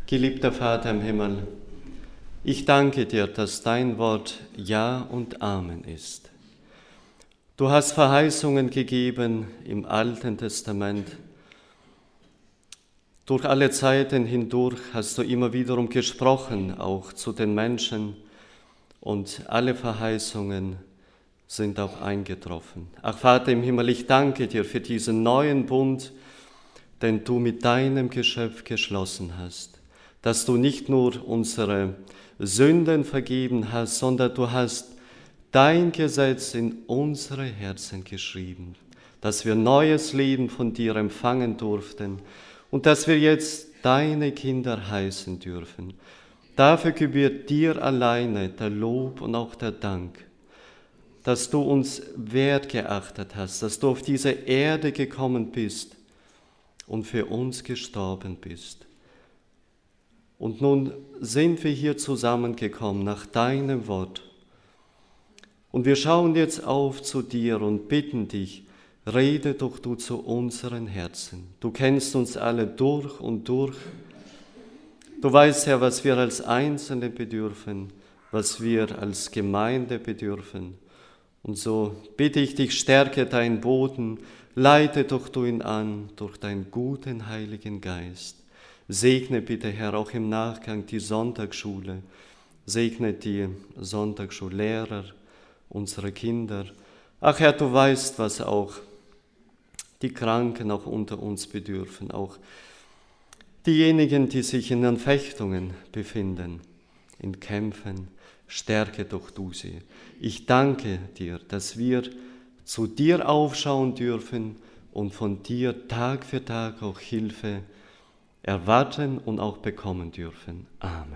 Geliebter Vater im Himmel, ich danke dir, dass dein Wort Ja und Amen ist. Du hast Verheißungen gegeben im Alten Testament. Durch alle Zeiten hindurch hast du immer wiederum gesprochen, auch zu den Menschen, und alle Verheißungen sind auch eingetroffen. Ach Vater im Himmel, ich danke dir für diesen neuen Bund, den du mit deinem Geschöpf geschlossen hast, dass du nicht nur unsere Sünden vergeben hast, sondern du hast dein Gesetz in unsere Herzen geschrieben, dass wir neues Leben von dir empfangen durften und dass wir jetzt deine Kinder heißen dürfen. Dafür gebührt dir alleine der Lob und auch der Dank, dass du uns wert geachtet hast, dass du auf diese Erde gekommen bist und für uns gestorben bist. Und nun sind wir hier zusammengekommen nach deinem Wort. Und wir schauen jetzt auf zu dir und bitten dich, rede doch du zu unseren Herzen. Du kennst uns alle durch und durch. Du weißt, Herr, was wir als Einzelne bedürfen, was wir als Gemeinde bedürfen. Und so bitte ich dich, stärke deinen Boden, leite doch du ihn an durch deinen guten Heiligen Geist. Segne bitte, Herr, auch im Nachgang die Sonntagsschule. Segne die Sonntagsschullehrer, unsere Kinder. Ach Herr, du weißt, was auch die Kranken auch unter uns bedürfen, auch diejenigen, die sich in Anfechtungen befinden, in Kämpfen. Stärke doch du sie. Ich danke dir, dass wir zu dir aufschauen dürfen und von dir Tag für Tag auch Hilfe erwarten und auch bekommen dürfen. Amen.